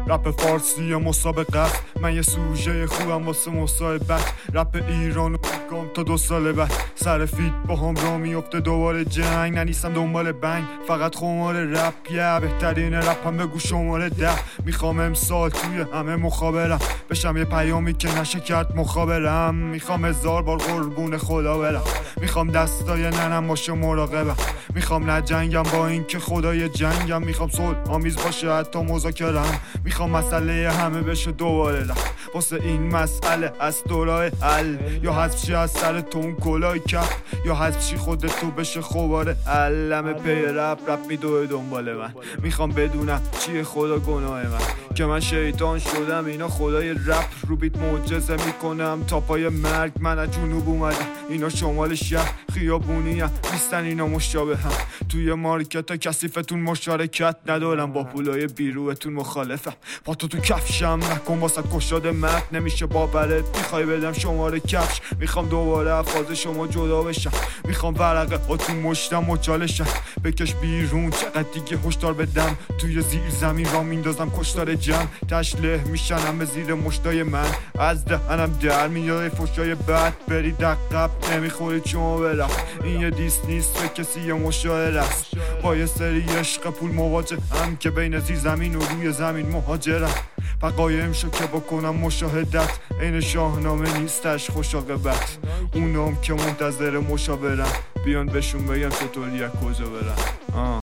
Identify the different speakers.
Speaker 1: رپ فارسی مسابقه است، من یه سوژه خوبم واسه مصاحبت. رپ ایرانو میگم تا 2 سال بعد، سر فیت با هم را میفته دوباره جنگ. ننیستم دنبال بنگ، فقط خمار رپ بهترین رپ هم بگو شماره 10. میخوام امسال توی همه مخابرم بشم یه پیامی که نشه کرد مخابرم. میخوام 1000 بار قربون خدا برم، میخوام دستای ننم باشه مراقبم. میخوام نجنگم با این که خدای جنگم، میخوام صلح آمیز باشه حتی مذاکرم. میخوام مسئله همه بشه دوباره رفت، واسه این مسئله از دورای حل. یا حذف چی از سر تو اون کلاه کف، یا حذف چی خودت تو بشه خوباره علم پی رپ میدوه دنبال من. میخوام بدونم چیه خدا گناه من، که من شیطان شدم اینا خدای رپ. رو بیت معجزه میکنم تا پای مرگ. من از جنوب اومدم اینا شمال شهر، خیابونی هم نیستن اینا مشابه هم. توی مارکت کثیفتون مشارکت ندارم، با پولای بیروتون مخالفم. پاتو تو کفشم نکن واسه کشاد مرد، نمیشه باورت میخوای بدم شماره کفش. میخوام دوباره افاز شما جدا بشم، میخوام ورقه ها تو مشتم مچالشم. بکش بیرون چقدر دیگه هشدار بدم، توی زیر زمین را میندازم کشتار جمع. تشله میشنم به زیر مشتای من، از دهنم در میاد فشای بد. برید عقب نمیخورید شما برم، این یه دیس نیست به کسی یه مشاعره است. با یه سری عشق پول مواجه هم که بین زیر زمین و روی زمین مهاجرم. قایم شو که بکنم مشاهدت، این شاهنامه نیستش خوش عاقبت. اونام که منتظر مشاورم، بیان بهشون بگم چطوری از کجا برم.